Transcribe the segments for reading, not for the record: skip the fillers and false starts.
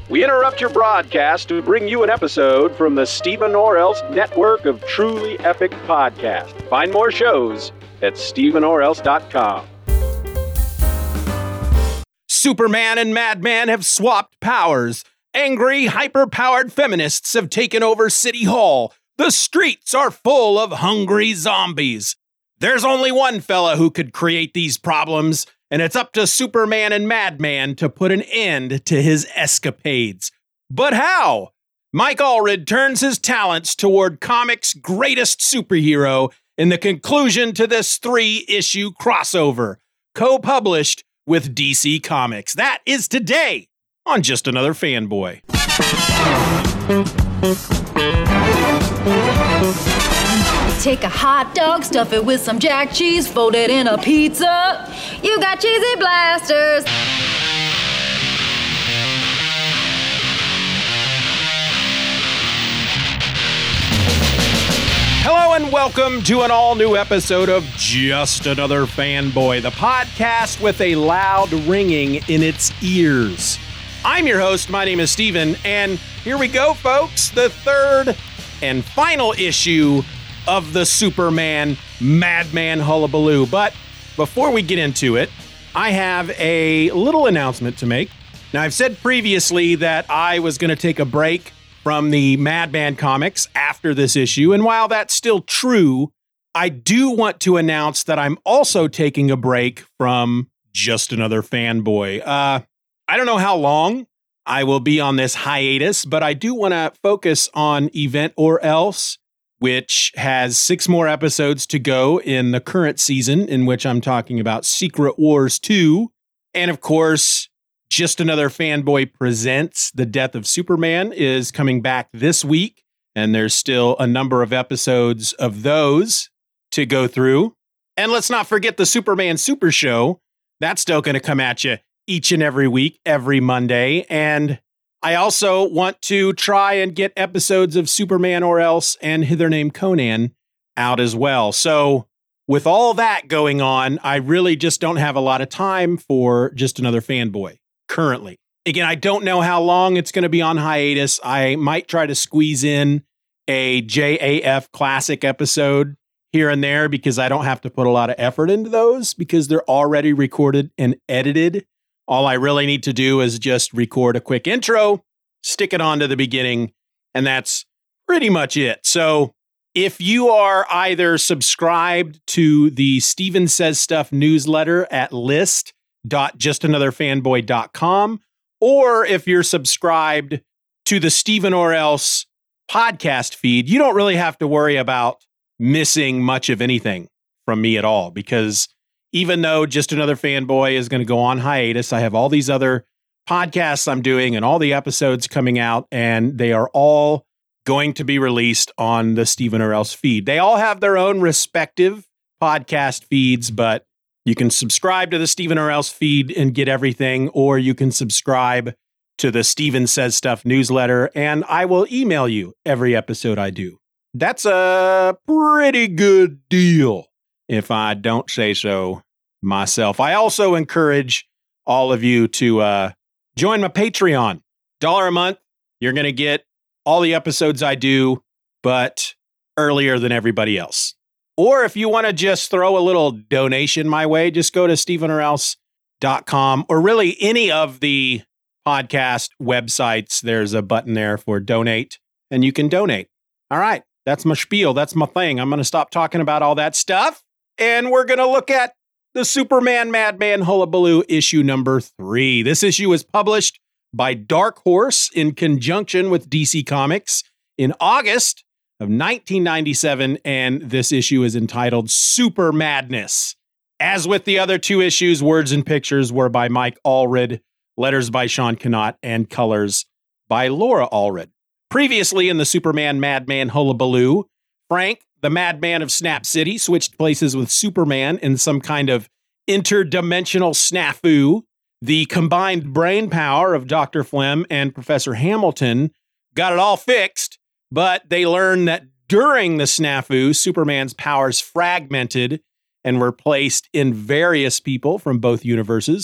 We interrupt your broadcast to bring you an episode from the Stephen Orell's network of truly epic podcasts. Find more shows at StephenOrells.com. Superman and Madman have swapped powers. Angry, hyper-powered feminists have taken over City Hall. The streets are full of hungry zombies. There's only one fella who could create these problems, and it's up to Superman and Madman to put an end to his escapades. But how? Mike Allred turns his talents toward comics' greatest superhero in the conclusion to this 3-issue crossover, co-published with DC Comics. That is today on Just Another Fanboy. Take a hot dog, stuff it with some jack cheese, fold it in a pizza. You got cheesy blasters. Hello and welcome to an all-new episode of Just Another Fanboy, the podcast with a loud ringing in its ears. I'm your host, my name is Steven, and here we go, folks, the third and final issue of the Superman Madman Hullabaloo. But before we get into it, I have a little announcement to make. Now, I've said previously that I was going to take a break from the Madman comics after this issue, and while that's still true, I do want to announce that I'm also taking a break from Just Another Fanboy. I don't know how long I will be on this hiatus, but I do want to focus on Event or Else, which has 6 more episodes to go in the current season, in which I'm talking about Secret Wars 2. And of course, Just Another Fanboy Presents The Death of Superman is coming back this week, and there's still a number of episodes of those to go through. And let's not forget the Superman Super Show. That's still going to come at you each and every week, every Monday. And I also want to try and get episodes of Superman or Else and Hither Named Conan out as well. So with all that going on, I really just don't have a lot of time for Just Another Fanboy currently. Again, I don't know how long it's going to be on hiatus. I might try to squeeze in a JAF classic episode here and there because I don't have to put a lot of effort into those because they're already recorded and edited. All I really need to do is just record a quick intro, stick it on to the beginning, and that's pretty much it. So if you are either subscribed to the Steven Says Stuff newsletter at list.justanotherfanboy.com, or if you're subscribed to the Stephen or Else podcast feed, you don't really have to worry about missing much of anything from me at all, because even though Just Another Fanboy is going to go on hiatus, I have all these other podcasts I'm doing and all the episodes coming out, and they are all going to be released on the Stephen or Else feed. They all have their own respective podcast feeds, but you can subscribe to the Stephen or Else feed and get everything, or you can subscribe to the Steven Says Stuff newsletter, and I will email you every episode I do. That's a pretty good deal, if I don't say so myself. I also encourage all of you to join my Patreon. $1 a month, you're going to get all the episodes I do, but earlier than everybody else. Or if you want to just throw a little donation my way, just go to StephenOrelse.com, or really any of the podcast websites. There's a button there for donate, and you can donate. All right, that's my spiel. That's my thing. I'm going to stop talking about all that stuff. And we're going to look at the Superman Madman Hullabaloo issue number 3. This issue was published by Dark Horse in conjunction with DC Comics in August of 1997, and this issue is entitled Super Madness. As with the other 2 issues, words and pictures were by Mike Allred, letters by Sean Cannot, and colors by Laura Allred. Previously in the Superman Madman Hullabaloo, Frank, the Madman of Snap City, switched places with Superman in some kind of interdimensional snafu. The combined brain power of Dr. Flem and Professor Hamilton got it all fixed, but they learned that during the snafu, Superman's powers fragmented and were placed in various people from both universes.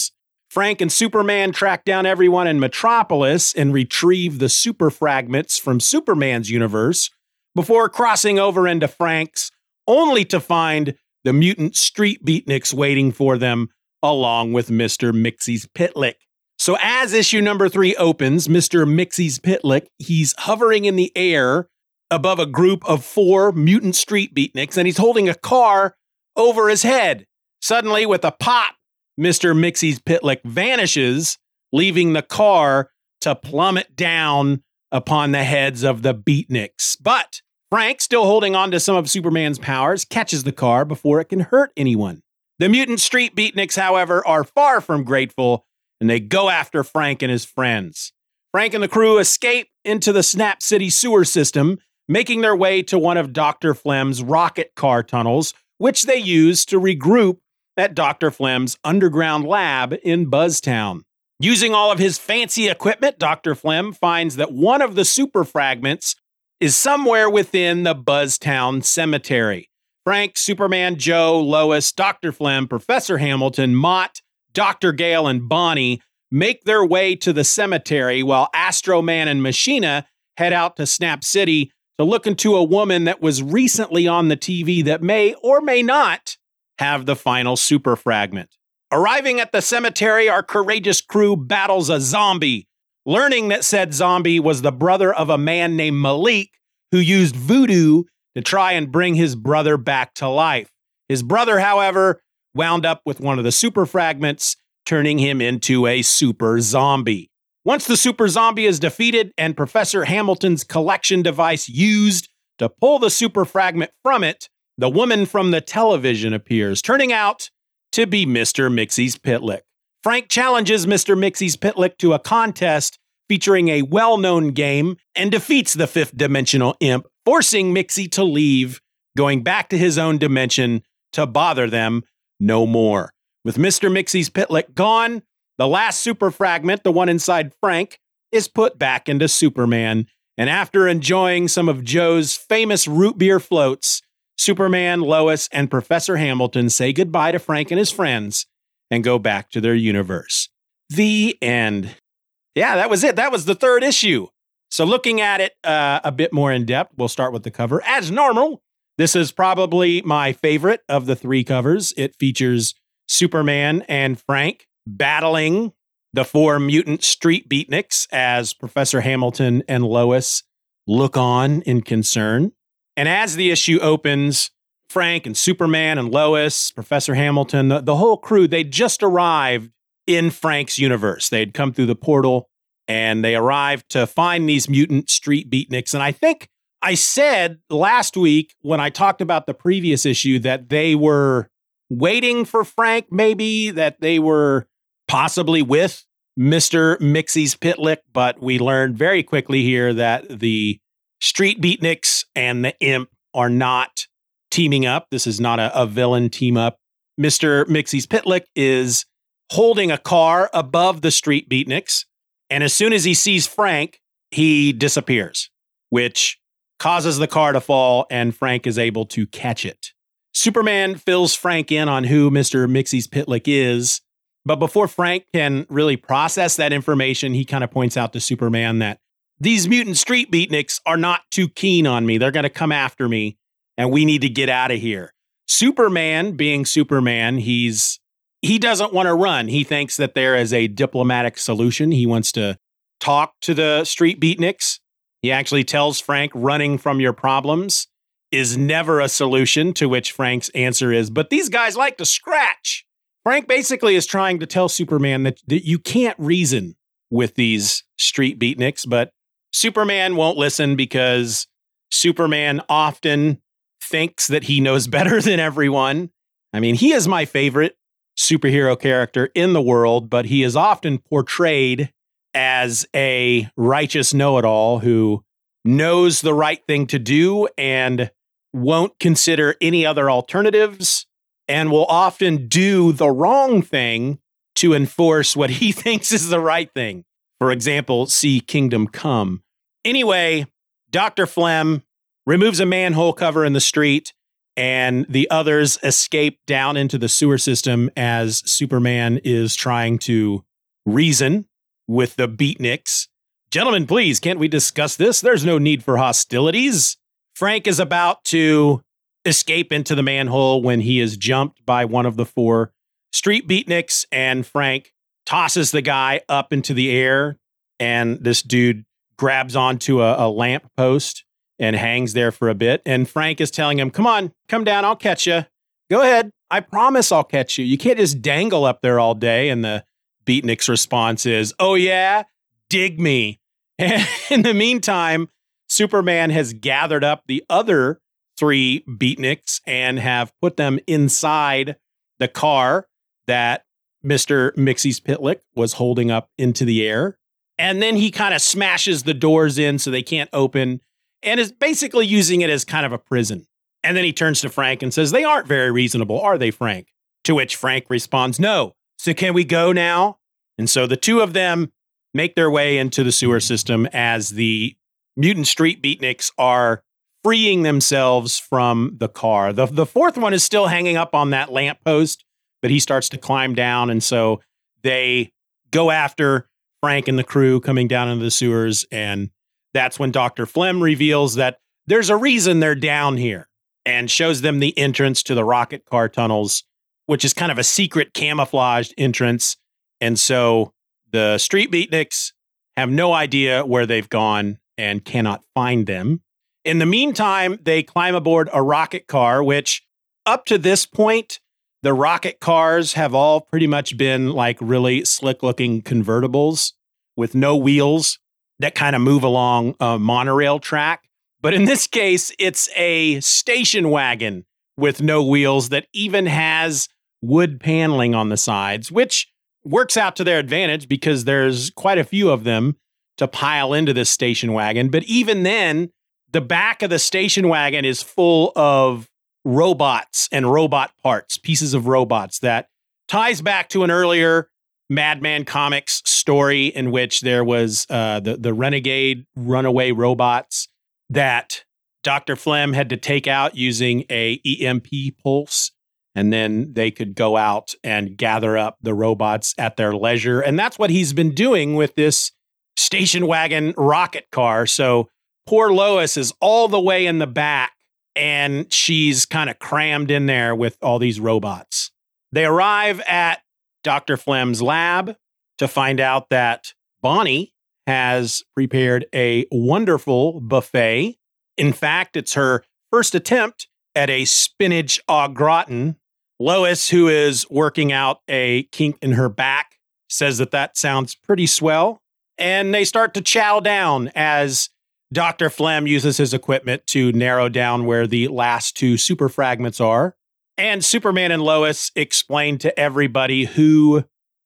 Frank and Superman track down everyone in Metropolis and retrieve the super fragments from Superman's universe before crossing over into Frank's, only to find the mutant street beatniks waiting for them, along with Mr. Mixie's Pitlick. So as issue number 3 opens, Mr. Mixie's Pitlick, he's hovering in the air above a group of 4 mutant street beatniks, and he's holding a car over his head. Suddenly, with a pop, Mr. Mixie's Pitlick vanishes, leaving the car to plummet down upon the heads of the beatniks. But Frank, still holding on to some of Superman's powers, catches the car before it can hurt anyone. The mutant street beatniks, however, are far from grateful, and they go after Frank and his friends. Frank and the crew escape into the Snap City sewer system, making their way to one of Dr. Flem's rocket car tunnels, which they use to regroup at Dr. Flem's underground lab in Buzztown. Using all of his fancy equipment, Dr. Flem finds that one of the super fragments is somewhere within the Buzztown cemetery. Frank, Superman, Joe, Lois, Dr. Flem, Professor Hamilton, Mott, Dr. Gale, and Bonnie make their way to the cemetery while Astro Man and Machina head out to Snap City to look into a woman that was recently on the TV that may or may not have the final super fragment. Arriving at the cemetery, our courageous crew battles a zombie, learning that said zombie was the brother of a man named Malik who used voodoo to try and bring his brother back to life. His brother, however, wound up with one of the super fragments, turning him into a super zombie. Once the super zombie is defeated and Professor Hamilton's collection device used to pull the super fragment from it, the woman from the television appears, turning out to be Mr. Mixie's Pitlick. Frank challenges Mr. Mixie's Pitlick to a contest featuring a well-known game and defeats the fifth dimensional imp, forcing Mixie to leave, going back to his own dimension to bother them no more. With Mr. Mixie's Pitlick gone, the last super fragment, the one inside Frank, is put back into Superman. And after enjoying some of Joe's famous root beer floats, Superman, Lois, and Professor Hamilton say goodbye to Frank and his friends and go back to their universe. The end. Yeah, that was it. That was the third issue. So looking at it a bit more in depth, we'll start with the cover. As normal, this is probably my favorite of the 3 covers. It features Superman and Frank battling the 4 mutant street beatniks as Professor Hamilton and Lois look on in concern. And as the issue opens, Frank and Superman and Lois, Professor Hamilton, the whole crew, they just arrived in Frank's universe. They had come through the portal and they arrived to find these mutant street beatniks. And I think I said last week when I talked about the previous issue that they were waiting for Frank, maybe, that they were possibly with Mr. Mixie's Pitlick, but we learned very quickly here that the street beatniks and the imp are not teaming up. This is not a villain team up. Mr. Mixie's Pitlick is holding a car above the street beatniks, and as soon as he sees Frank, he disappears, which causes the car to fall, and Frank is able to catch it. Superman fills Frank in on who Mr. Mixie's Pitlick is, but before Frank can really process that information, he kind of points out to Superman that these mutant street beatniks are not too keen on me. They're going to come after me, and we need to get out of here. Superman, being Superman, he doesn't want to run. He thinks that there is a diplomatic solution. He wants to talk to the street beatniks. He actually tells Frank running from your problems is never a solution, to which Frank's answer is, but these guys like to scratch. Frank basically is trying to tell Superman that you can't reason with these street beatniks, but Superman won't listen because Superman often thinks that he knows better than everyone. I mean, he is my favorite superhero character in the world, but he is often portrayed as a righteous know-it-all who knows the right thing to do and won't consider any other alternatives and will often do the wrong thing to enforce what he thinks is the right thing. For example, see Kingdom Come. Anyway, Dr. Flem removes a manhole cover in the street, and the others escape down into the sewer system as Superman is trying to reason with the beatniks. Gentlemen, please, can't we discuss this? There's no need for hostilities. Frank is about to escape into the manhole when he is jumped by one of the 4 street beatniks, and Frank tosses the guy up into the air, and this dude grabs onto a lamp post and hangs there for a bit. And Frank is telling him, come on, come down, I'll catch you. Go ahead. I promise I'll catch you. You can't just dangle up there all day. And the beatnik's response is, oh yeah, dig me. And in the meantime, Superman has gathered up the other 3 beatniks and have put them inside the car that Mr. Mixie's Pitlick was holding up into the air. And then he kind of smashes the doors in so they can't open and is basically using it as kind of a prison. And then he turns to Frank and says, they aren't very reasonable, are they, Frank? To which Frank responds, no. So can we go now? And so the 2 of them make their way into the sewer system as the mutant street beatniks are freeing themselves from the car. The 4th one is still hanging up on that lamppost, but he starts to climb down. And so they go after Frank and the crew coming down into the sewers. And that's when Dr. Flem reveals that there's a reason they're down here and shows them the entrance to the rocket car tunnels, which is kind of a secret camouflaged entrance. And so the street beatniks have no idea where they've gone and cannot find them. In the meantime, they climb aboard a rocket car, which up to this point, the rocket cars have all pretty much been like really slick looking convertibles with no wheels that kind of move along a monorail track. But in this case, it's a station wagon with no wheels that even has wood paneling on the sides, which works out to their advantage because there's quite a few of them to pile into this station wagon. But even then, the back of the station wagon is full of robots and robot parts, pieces of robots that ties back to an earlier Madman Comics story in which there was the renegade runaway robots that Dr. Flem had to take out using a EMP pulse. And then they could go out and gather up the robots at their leisure. And that's what he's been doing with this station wagon rocket car. So poor Lois is all the way in the back and she's kind of crammed in there with all these robots. They arrive at Dr. Flem's lab to find out that Bonnie has prepared a wonderful buffet. In fact, it's her first attempt at a spinach au gratin. Lois, who is working out a kink in her back, says that sounds pretty swell. And they start to chow down as Dr. Flem uses his equipment to narrow down where the last 2 super fragments are. And Superman and Lois explain to everybody who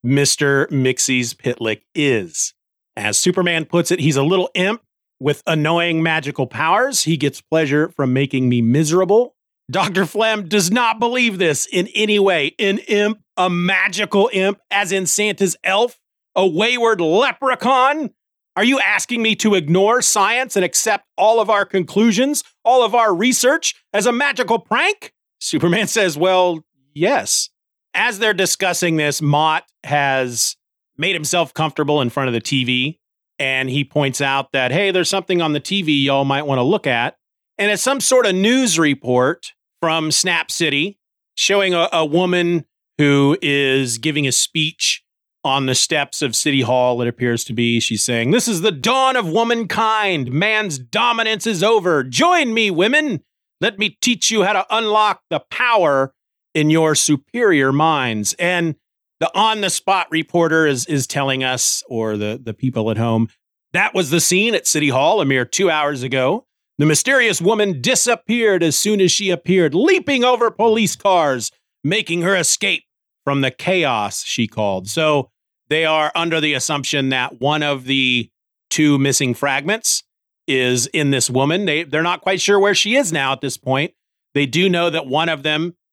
Mr. Mixie's Pitlick is. As Superman puts it, he's a little imp with annoying magical powers. He gets pleasure from making me miserable. Dr. Flem does not believe this in any way. An imp, a magical imp, as in Santa's elf, a wayward leprechaun. Are you asking me to ignore science and accept all of our conclusions, all of our research as a magical prank? Superman says, well, yes. As they're discussing this, Mott has made himself comfortable in front of the TV, and he points out that, hey, there's something on the TV y'all might want to look at. And it's some sort of news report from Snap City showing a woman who is giving a speech on the steps of City Hall, it appears to be. She's saying, this is the dawn of womankind. Man's dominance is over. Join me, women. Let me teach you how to unlock the power in your superior minds. And the on-the-spot reporter is telling us, or the people at home, that was the scene at City Hall a mere 2 hours ago. The mysterious woman disappeared as soon as she appeared, leaping over police cars, making her escape from the chaos, she called. So they are under the assumption that one of the 2 missing fragments is in this woman. They're not quite sure where she is now at this point. They do know that one of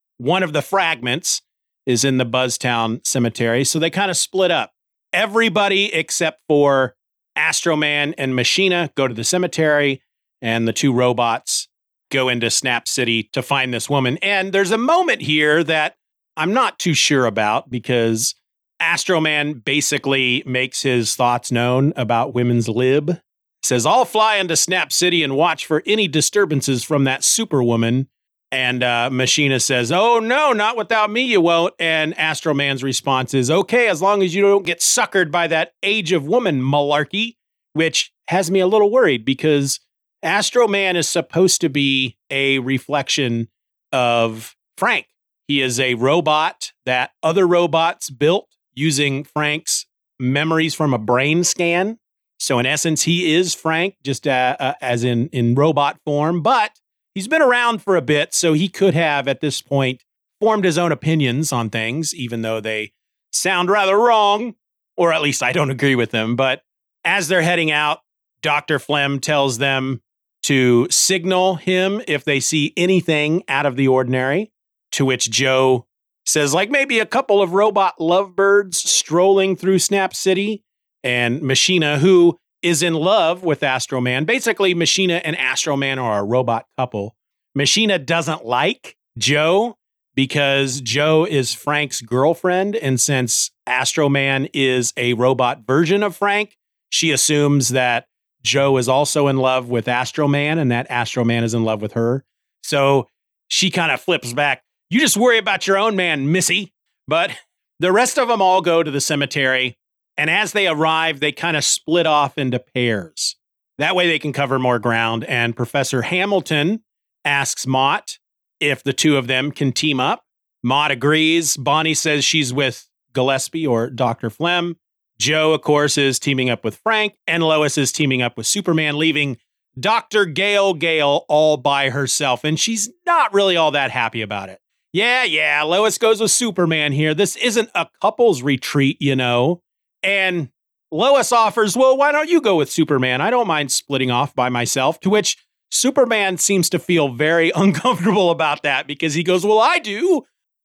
the fragments, is in the Buzztown Cemetery. So they kind of split up. Everybody except for Astro Man and Machina go to the cemetery, and the 2 robots go into Snap City to find this woman. And there's a moment here that I'm not too sure about, because Astro Man basically makes his thoughts known about women's lib. Says, I'll fly into Snap City and watch for any disturbances from that superwoman. And Machina says, oh, no, not without me, you won't. And Astro Man's response is, okay, as long as you don't get suckered by that Age of Woman malarkey, which has me a little worried because Astro Man is supposed to be a reflection of Frank. He is a robot that other robots built using Frank's memories from a brain scan. So in essence, he is Frank, just as in robot form, but he's been around for a bit, so he could have, at this point, formed his own opinions on things, even though they sound rather wrong, or at least I don't agree with them. But as they're heading out, Dr. Flem tells them to signal him if they see anything out of the ordinary, to which Joe says, like maybe a couple of robot lovebirds strolling through Snap City, and Machina, who is in love with Astro Man. Basically, Machina and Astro Man are a robot couple. Machina doesn't like Joe because Joe is Frank's girlfriend. And since Astro Man is a robot version of Frank, she assumes that Joe is also in love with Astro Man and that Astro Man is in love with her. So she kind of flips back. You just worry about your own man, missy. But the rest of them all go to the cemetery. And as they arrive, they kind of split off into pairs. That way they can cover more ground. And Professor Hamilton asks Mott if the two of them can team up. Mott agrees. Bonnie says she's with Gillespie or Dr. Flem. Joe, of course, is teaming up with Frank. And Lois is teaming up with Superman, leaving Dr. Gale all by herself. And she's not really all that happy about it. Yeah, Lois goes with Superman here. This isn't a couples retreat, you know. And Lois offers, well, why don't you go with Superman? I don't mind splitting off by myself, to which Superman seems to feel very uncomfortable about that because he goes, well, I do.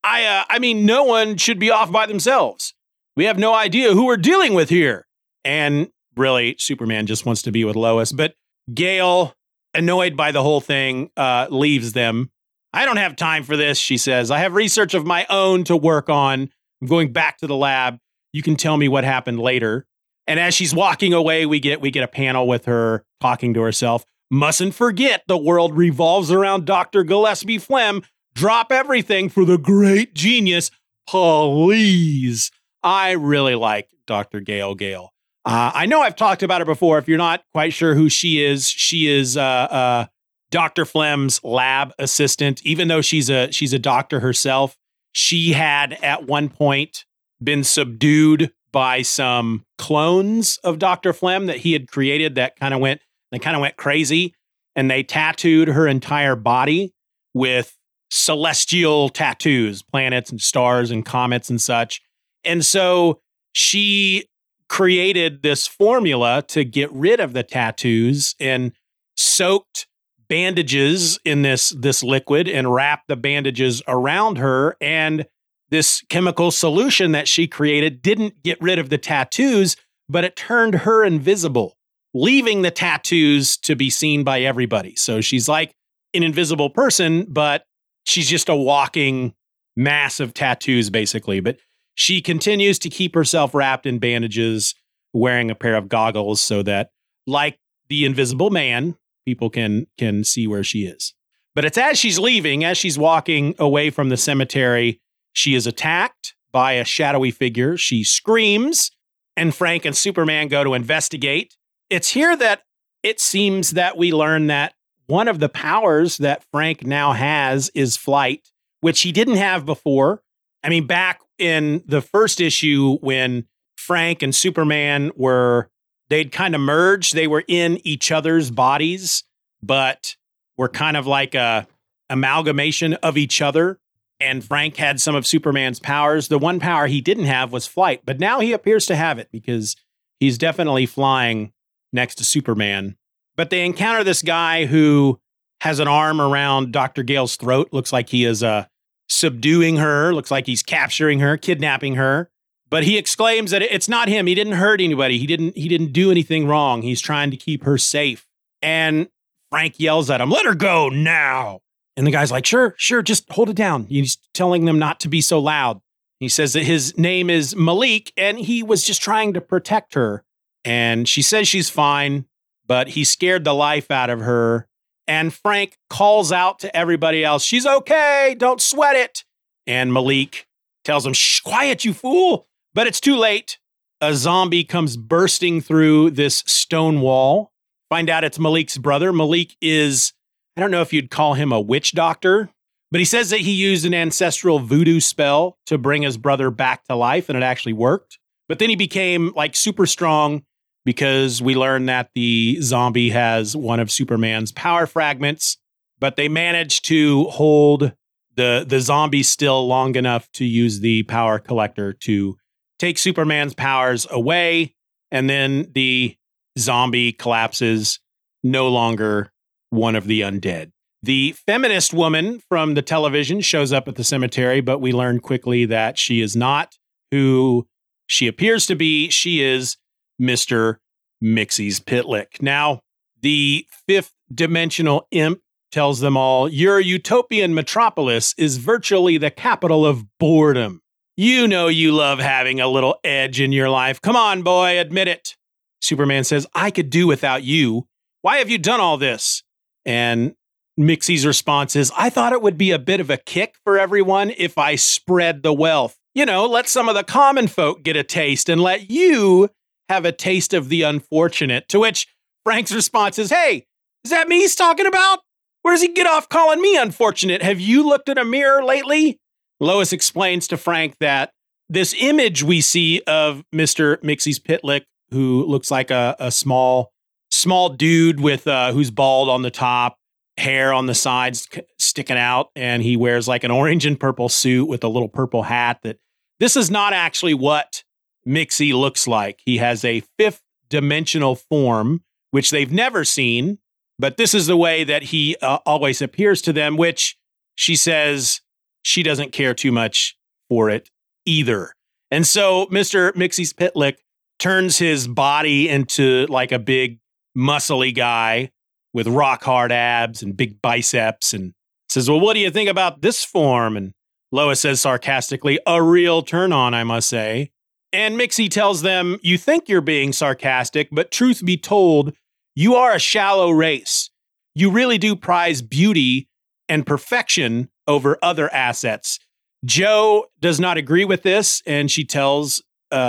I mean, no one should be off by themselves. We have no idea who we're dealing with here. And really, Superman just wants to be with Lois. But Gale, annoyed by the whole thing, leaves them. I don't have time for this, she says. I have research of my own to work on. I'm going back to the lab. You can tell me what happened later. And as she's walking away, we get a panel with her talking to herself. Mustn't forget the world revolves around Dr. Gillespie Flem. Drop everything for the great genius. Please. I really like Dr. Gale. I know I've talked about her before. If you're not quite sure who she is Dr. Flem's lab assistant. Even though she's a doctor herself, she had at one point been subdued by some clones of Dr. Flem that he had created that kind of went crazy. And they tattooed her entire body with celestial tattoos, planets and stars and comets and such. And so she created this formula to get rid of the tattoos and soaked bandages in this liquid and wrapped the bandages around her. And this chemical solution that she created didn't get rid of the tattoos, but it turned her invisible, leaving the tattoos to be seen by everybody. So she's like an invisible person, but she's just a walking mass of tattoos, basically. But she continues to keep herself wrapped in bandages, wearing a pair of goggles so that, like the Invisible Man, people can see where she is. But it's as she's leaving, as she's walking away from the cemetery, she is attacked by a shadowy figure. She screams, and Frank and Superman go to investigate. It's here that it seems that we learn that one of the powers that Frank now has is flight, which he didn't have before. I mean, back in the first issue when Frank and Superman they'd kind of merged. They were in each other's bodies, but were kind of like a amalgamation of each other. And Frank had some of Superman's powers. The one power he didn't have was flight, but now he appears to have it because he's definitely flying next to Superman. But they encounter this guy who has an arm around Dr. Gale's throat. Looks like he is subduing her. Looks like he's capturing her, kidnapping her. But he exclaims that it's not him. He didn't hurt anybody. He didn't do anything wrong. He's trying to keep her safe. And Frank yells at him, "Let her go now." And the guy's like, sure, just hold it down. He's telling them not to be so loud. He says that his name is Malik, and he was just trying to protect her. And she says she's fine, but he scared the life out of her. And Frank calls out to everybody else, she's okay, don't sweat it. And Malik tells him, shh, quiet, you fool. But it's too late. A zombie comes bursting through this stone wall. Find out it's Malik's brother. Malik is, I don't know if you'd call him a witch doctor, but he says that he used an ancestral voodoo spell to bring his brother back to life, and it actually worked. But then he became like super strong because we learned that the zombie has one of Superman's power fragments, but they managed to hold the zombie still long enough to use the power collector to take Superman's powers away, and then the zombie collapses, no longer one of the undead. The feminist woman from the television shows up at the cemetery, but we learn quickly that she is not who she appears to be. She is Mr. Mixie's Pitlick. Now, the fifth dimensional imp tells them all, your utopian metropolis is virtually the capital of boredom. You know you love having a little edge in your life. Come on, boy, admit it. Superman says, I could do without you. Why have you done all this? And Mixie's response is, I thought it would be a bit of a kick for everyone if I spread the wealth. You know, let some of the common folk get a taste and let you have a taste of the unfortunate. To which Frank's response is, hey, is that me he's talking about? Where does he get off calling me unfortunate? Have you looked in a mirror lately? Lois explains to Frank that this image we see of Mr. Mixie's Pitlick, who looks like a small dude with who's bald on the top, hair on the sides sticking out, and he wears like an orange and purple suit with a little purple hat, that this is not actually what Mixie looks like. He has a fifth dimensional form, which they've never seen, but this is the way that he always appears to them, which she says she doesn't care too much for it either. And so Mr. Mixie's Pitlick turns his body into like a big muscly guy with rock hard abs and big biceps, and says, well, what do you think about this form? And Lois says sarcastically, a real turn on, I must say. And Mixie tells them, you think you're being sarcastic, but truth be told, you are a shallow race. You really do prize beauty and perfection over other assets. Jo does not agree with this, and she tells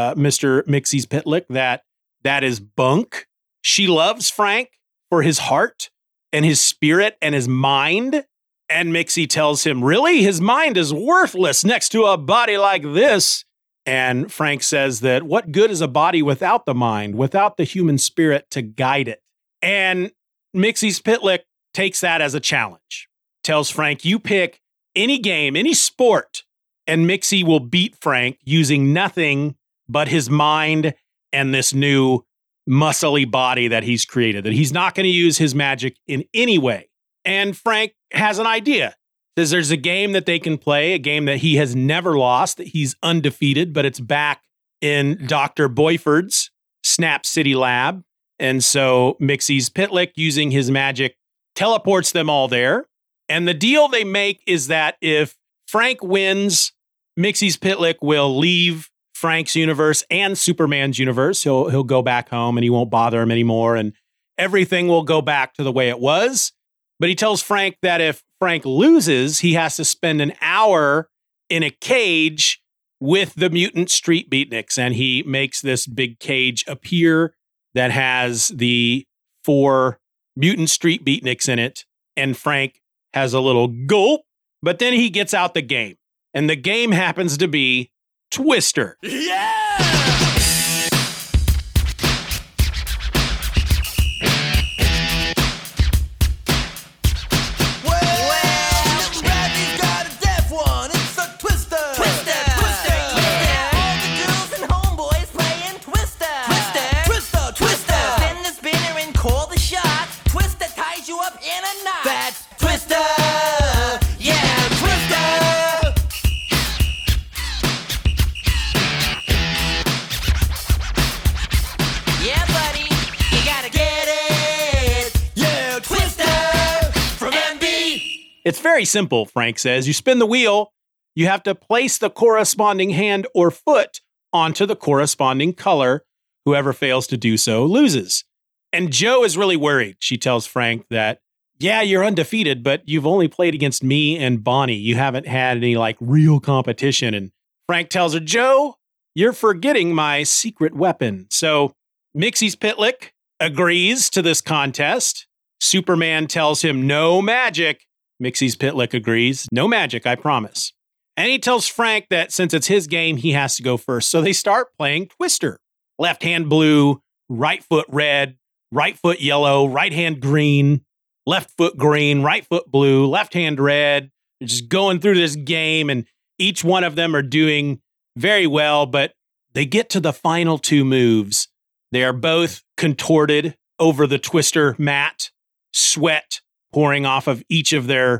Mr. Mixie's Pitlick that is bunk. She loves Frank for his heart and his spirit and his mind. And Mixie tells him, really? His mind is worthless next to a body like this. And Frank says that what good is a body without the mind, without the human spirit to guide it? And Mixie's Pitlick takes that as a challenge. Tells Frank, you pick any game, any sport, and Mixie will beat Frank using nothing but his mind and this new muscly body that he's created, that he's not going to use his magic in any way. And Frank has an idea. Says there's a game that they can play, a game that he has never lost, that he's undefeated, but it's back in Dr. Boyford's Snap City Lab. And so Mixie's Pitlick, using his magic, teleports them all there. And the deal they make is that if Frank wins, Mixie's Pitlick will leave Frank's universe and Superman's universe. He'll go back home and he won't bother him anymore, and everything will go back to the way it was. But he tells Frank that if Frank loses, he has to spend an hour in a cage with the mutant street beatniks. And he makes this big cage appear that has the 4 mutant street beatniks in it. And Frank has a little gulp, but then he gets out the game. And the game happens to be Twister. Yeah! It's very simple, Frank says. You spin the wheel, you have to place the corresponding hand or foot onto the corresponding color. Whoever fails to do so loses. And Jo is really worried. She tells Frank that, yeah, you're undefeated, but you've only played against me and Bonnie. You haven't had any real competition. And Frank tells her, Jo, you're forgetting my secret weapon. So Mixie's Pitlick agrees to this contest. Superman tells him no magic. Mixie's Pitlick agrees. No magic, I promise. And he tells Frank that since it's his game, he has to go first. So they start playing Twister. Left hand blue, right foot red, right foot yellow, right hand green, left foot green, right foot blue, left hand red. They're just going through this game, and each one of them are doing very well, but they get to the final two moves. They are both contorted over the Twister mat, sweat pouring off of each of their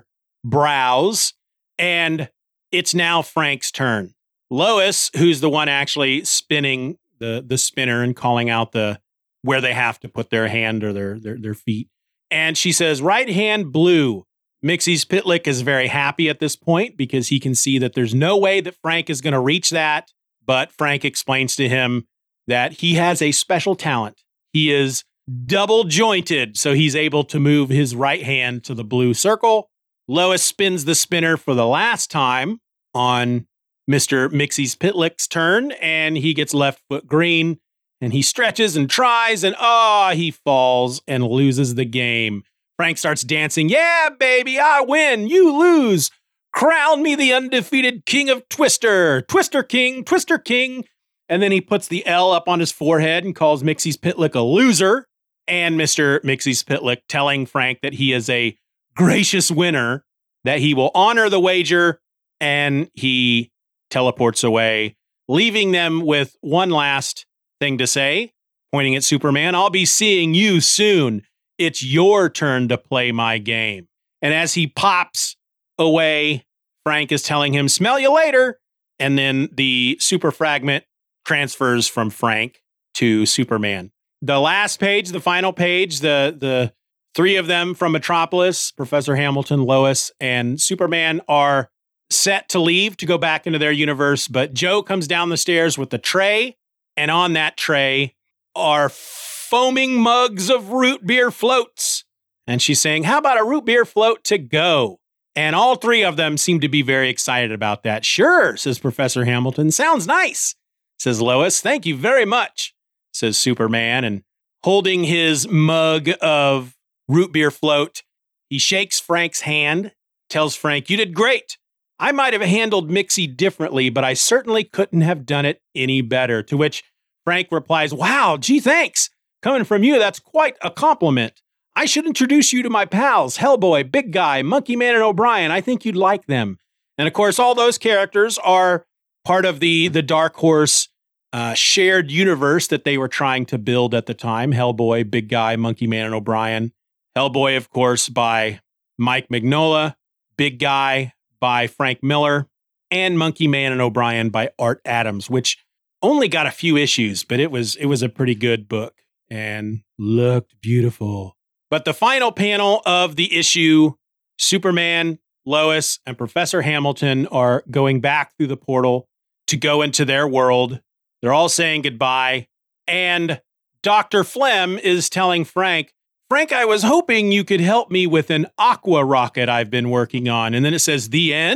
brows, and it's now Frank's turn. Lois, who's the one actually spinning the spinner and calling out where they have to put their hand or their feet. And she says, right hand blue. Mixie's Pitlick is very happy at this point because he can see that there's no way that Frank is going to reach that. But Frank explains to him that he has a special talent. He is double jointed, so he's able to move his right hand to the blue circle. Lois spins the spinner for the last time on Mr. Mixie's Pitlick's turn, and he gets left foot green, and he stretches and tries, and he falls and loses the game. Frank starts dancing. Yeah, baby, I win. You lose. Crown me the undefeated king of Twister. Twister King, Twister King. And then he puts the L up on his forehead and calls Mixie's Pitlick a loser. And Mr. Mixie's Pitlick telling Frank that he is a gracious winner, that he will honor the wager, and he teleports away, leaving them with one last thing to say, pointing at Superman. I'll be seeing you soon. It's your turn to play my game. And as he pops away, Frank is telling him, smell you later. And then the super fragment transfers from Frank to Superman. The last page, the final page, the three of them from Metropolis, Professor Hamilton, Lois, and Superman are set to leave to go back into their universe, but Jo comes down the stairs with the tray, and on that tray are foaming mugs of root beer floats. And she's saying, how about a root beer float to go? And all three of them seem to be very excited about that. Sure, says Professor Hamilton. Sounds nice, says Lois. Thank you very much, says Superman. And holding his mug of root beer float, he shakes Frank's hand, tells Frank, you did great. I might have handled Mixie differently, but I certainly couldn't have done it any better. To which Frank replies, wow, gee, thanks. Coming from you, that's quite a compliment. I should introduce you to my pals, Hellboy, Big Guy, Monkey Man, and O'Brien. I think you'd like them. And of course, all those characters are part of the Dark Horse shared universe that they were trying to build at the time. Hellboy, Big Guy, Monkey Man, and O'Brien. Hellboy, of course, by Mike Mignola. Big Guy by Frank Miller, and Monkey Man and O'Brien by Art Adams, which only got a few issues, but it was a pretty good book and looked beautiful. But the final panel of the issue, Superman, Lois, and Professor Hamilton are going back through the portal to go into their world. They're all saying goodbye, and Dr. Flem is telling Frank, I was hoping you could help me with an aqua rocket I've been working on. And then it says, the end? ?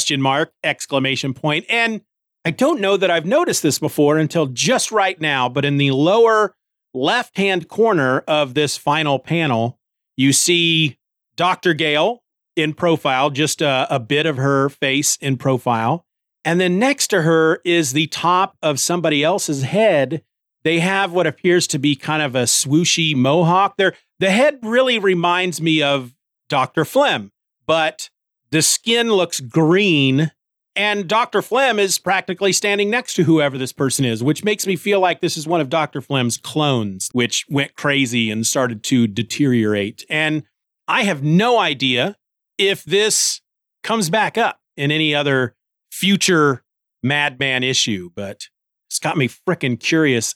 Exclamation point. And I don't know that I've noticed this before until just right now, but in the lower left-hand corner of this final panel, you see Dr. Gale in profile, just a bit of her face in profile. And then next to her is the top of somebody else's head. They have what appears to be kind of a swooshy mohawk. The head really reminds me of Dr. Flem, but the skin looks green, and Dr. Flem is practically standing next to whoever this person is, which makes me feel like this is one of Dr. Flem's clones, which went crazy and started to deteriorate. And I have no idea if this comes back up in any other future Madman issue, but it's got me frickin' curious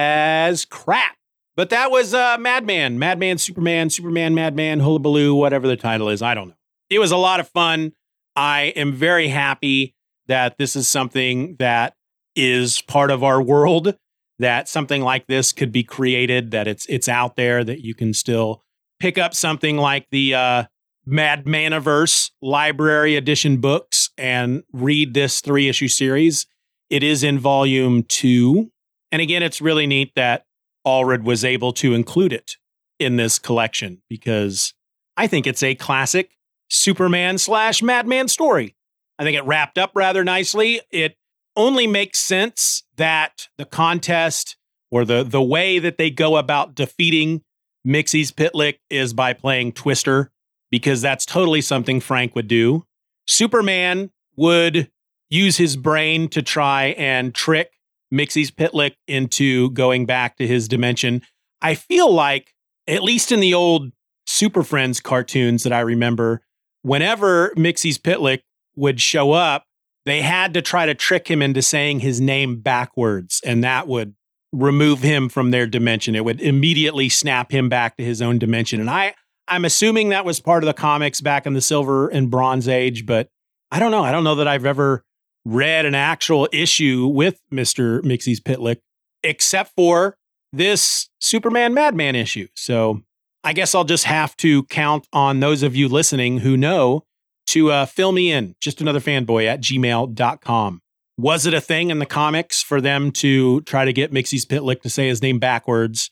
as crap. But that was Madman, Superman, Madman, Hullabaloo, whatever the title is. I don't know. It was a lot of fun. I am very happy that this is something that is part of our world, that something like this could be created, that it's out there, that you can still pick up something like the Madmaniverse Library Edition books and read this 3-issue series. It is in volume 2. And again, it's really neat that Allred was able to include it in this collection because I think it's a classic Superman/Madman story. I think it wrapped up rather nicely. It only makes sense that the contest or the way that they go about defeating Mxyzptlk is by playing Twister, because that's totally something Frank would do. Superman would use his brain to try and trick Mxyzptlk into going back to his dimension. I feel like, at least in the old Super Friends cartoons that I remember, whenever Mxyzptlk would show up, they had to try to trick him into saying his name backwards, and that would remove him from their dimension. It would immediately snap him back to his own dimension. And I'm assuming that was part of the comics back in the Silver and Bronze Age, but I don't know. I don't know that I've ever read an actual issue with Mr. Mxyzptlk, except for this Superman Madman issue. So I guess I'll just have to count on those of you listening who know to fill me in, justanotherfanboy@gmail.com. Was it a thing in the comics for them to try to get Mxyzptlk to say his name backwards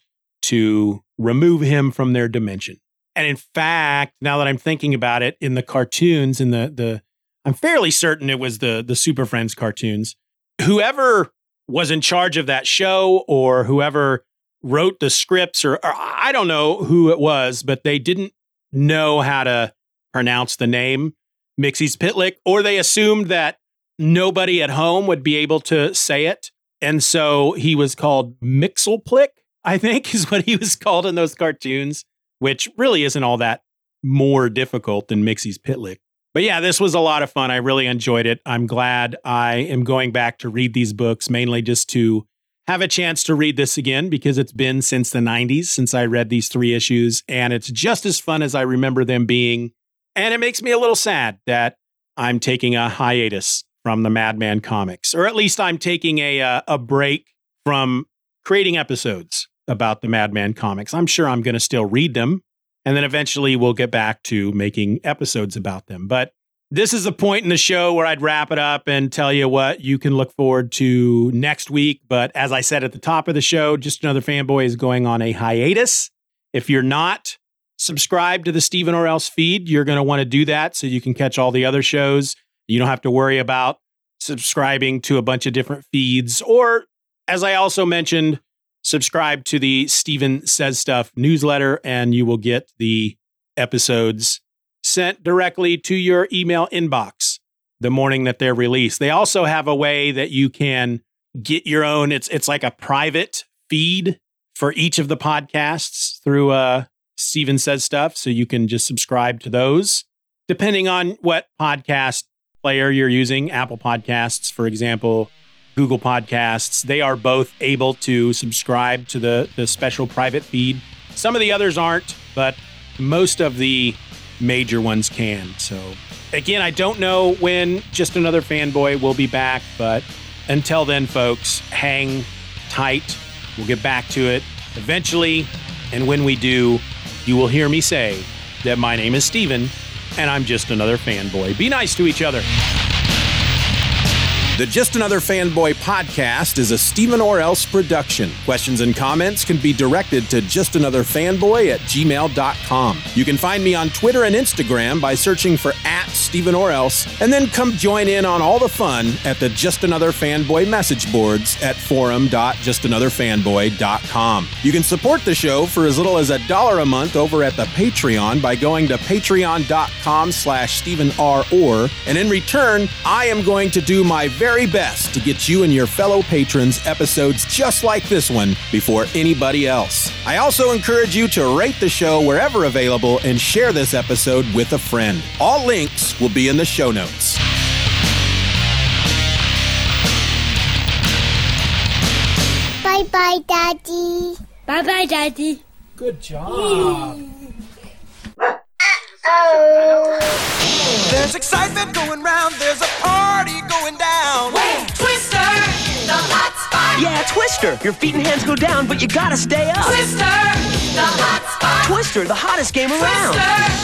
to remove him from their dimension? And in fact, now that I'm thinking about it, in the cartoons, in the I'm fairly certain it was the Super Friends cartoons, whoever was in charge of that show or whoever wrote the scripts, or I don't know who it was, but they didn't know how to pronounce the name Mxyzptlk, or they assumed that nobody at home would be able to say it. And so he was called Mxyzptlk, I think is what he was called in those cartoons, which really isn't all that more difficult than Mxyzptlk. But yeah, this was a lot of fun. I really enjoyed it. I'm glad I am going back to read these books, mainly just to have a chance to read this again, because it's been since the 90s since I read these 3 issues, and it's just as fun as I remember them being. And it makes me a little sad that I'm taking a hiatus from the Madman comics, or at least I'm taking a break from creating episodes about the Madman comics. I'm sure I'm going to still read them, and then eventually we'll get back to making episodes about them. But this is the point in the show where I'd wrap it up and tell you what you can look forward to next week. But as I said at the top of the show, Just Another Fanboy is going on a hiatus. If you're not subscribed to the Stephen Orels feed, you're going to want to do that so you can catch all the other shows. You don't have to worry about subscribing to a bunch of different feeds. Or, as I also mentioned, subscribe to the Steven Says Stuff newsletter, and you will get the episodes sent directly to your email inbox the morning that they're released. They also have a way that you can get your own, it's like a private feed for each of the podcasts through Steven Says Stuff. So you can just subscribe to those, depending on what podcast player you're using. Apple Podcasts, for example, Google Podcasts, they are both able to subscribe to the special private feed. Some of the others aren't, but most of the major ones can. So again, I don't know when Just Another Fanboy will be back, but until then, folks, hang tight. We'll get back to it eventually. And when we do, you will hear me say that my name is Steven and I'm just another fanboy. Be nice to each other. The Just Another Fanboy podcast is a Stephen Orels production. Questions and comments can be directed to justanotherfanboy@gmail.com. You can find me on Twitter and Instagram by searching for @Stephen Orels, and then come join in on all the fun at the Just Another Fanboy message boards at forum.justanotherfanboy.com. You can support the show for as little as $1 a month over at the Patreon by going to patreon.com/Stephen R. Orr, and in return, I am going to do my very best to get you and your fellow patrons episodes just like this one before anybody else. I also encourage you to rate the show wherever available and share this episode with a friend. All links will be in the show notes. Bye-bye, Daddy. Bye-bye, Daddy. Good job. Uh-oh. There's excitement going round, there's a party going down. Wait, Twister, the hot spot. Yeah, Twister. Your feet and hands go down, but you gotta stay up. Twister, the hot spot. Twister, the hottest game around. Twister.